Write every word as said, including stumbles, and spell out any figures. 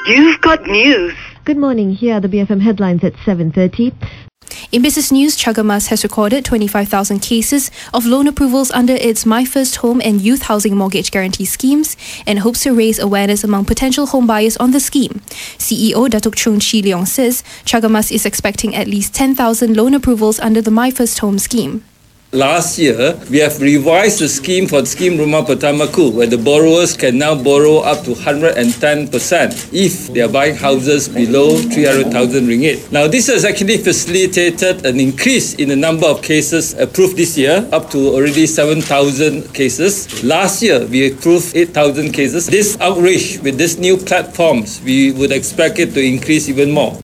You've got news. Good morning. Here are the B F M headlines at seven thirty. In business news, Chagamas has recorded twenty-five thousand cases of loan approvals under its My First Home and Youth Housing Mortgage Guarantee schemes and hopes to raise awareness among potential home buyers on the scheme. C E O Datuk Chun Chi Leong says Chagamas is expecting at least ten thousand loan approvals under the My First Home scheme. Last year, we have revised the scheme for Scheme Rumah Pertamaku, where the borrowers can now borrow up to one hundred ten percent if they are buying houses below three hundred thousand ringgit. Now, this has actually facilitated an increase in the number of cases approved this year, up to already seven thousand cases. Last year, we approved eight thousand cases. This outreach with these new platforms, we would expect it to increase even more.